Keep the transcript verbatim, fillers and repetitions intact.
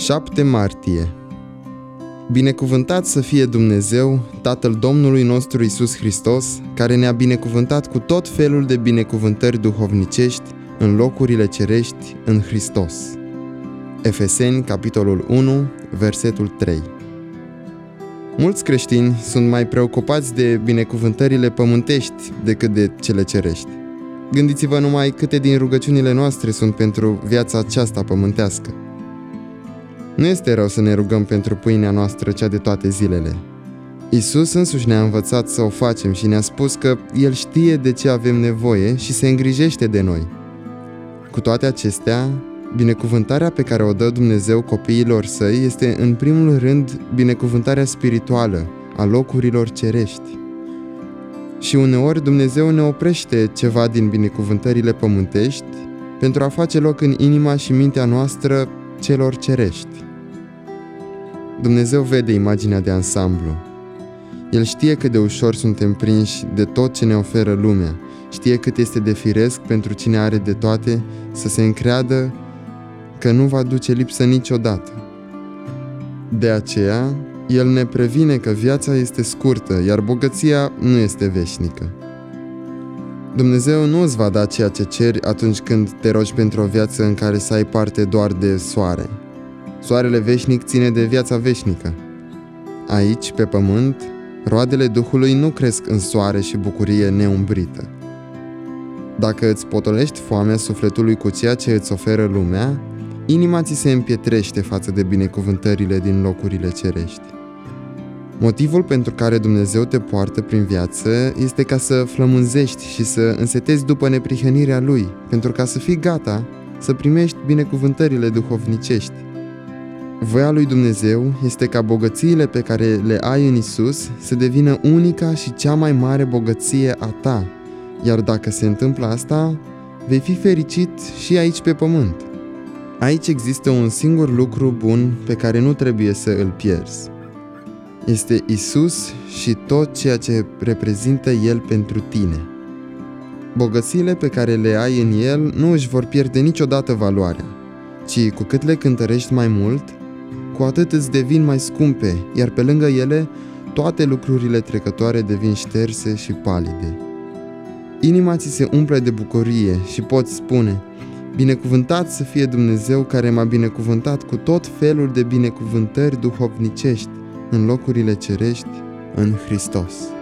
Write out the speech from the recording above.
șapte martie. Binecuvântat să fie Dumnezeu, Tatăl Domnului nostru Iisus Hristos, care ne-a binecuvântat cu tot felul de binecuvântări duhovnicești în locurile cerești în Hristos. Efeseni, capitolul unu, versetul trei. Mulți creștini sunt mai preocupați de binecuvântările pământești decât de cele cerești. Gândiți-vă numai câte din rugăciunile noastre sunt pentru viața aceasta pământească. Nu este rău să ne rugăm pentru pâinea noastră, cea de toate zilele. Iisus însuși ne-a învățat să o facem și ne-a spus că El știe de ce avem nevoie și se îngrijește de noi. Cu toate acestea, binecuvântarea pe care o dă Dumnezeu copiilor Săi este în primul rând binecuvântarea spirituală a locurilor cerești. Și uneori Dumnezeu ne oprește ceva din binecuvântările pământești pentru a face loc în inima și mintea noastră celor cerești. Dumnezeu vede imaginea de ansamblu. El știe cât de ușor suntem prinși de tot ce ne oferă lumea. Știe cât este de firesc pentru cine are de toate să se încreadă că nu va duce lipsă niciodată. De aceea, El ne previne că viața este scurtă, iar bogăția nu este veșnică. Dumnezeu nu îți va da ceea ce ceri atunci când te rogi pentru o viață în care să ai parte doar de soare. Soarele veșnic ține de viața veșnică. Aici, pe pământ, roadele Duhului nu cresc în soare și bucurie neumbrită. Dacă îți potolești foamea sufletului cu ceea ce îți oferă lumea, inima ți se împietrește față de binecuvântările din locurile cerești. Motivul pentru care Dumnezeu te poartă prin viață este ca să flămânzești și să însetezi după neprihănirea Lui, pentru ca să fii gata să primești binecuvântările duhovnicești. Voia lui Dumnezeu este ca bogățiile pe care le ai în Isus să devină unica și cea mai mare bogăție a ta, iar dacă se întâmplă asta, vei fi fericit și aici pe pământ. Aici există un singur lucru bun pe care nu trebuie să îl pierzi. Este Isus și tot ceea ce reprezintă El pentru tine. Bogățiile pe care le ai în El nu își vor pierde niciodată valoarea, ci cu cât le cântărești mai mult, cu atât îți devin mai scumpe, iar pe lângă ele, toate lucrurile trecătoare devin șterse și palide. Inima ți se umple de bucurie și poți spune: binecuvântat să fie Dumnezeu care m-a binecuvântat cu tot felul de binecuvântări duhovnicești în locurile cerești în Hristos.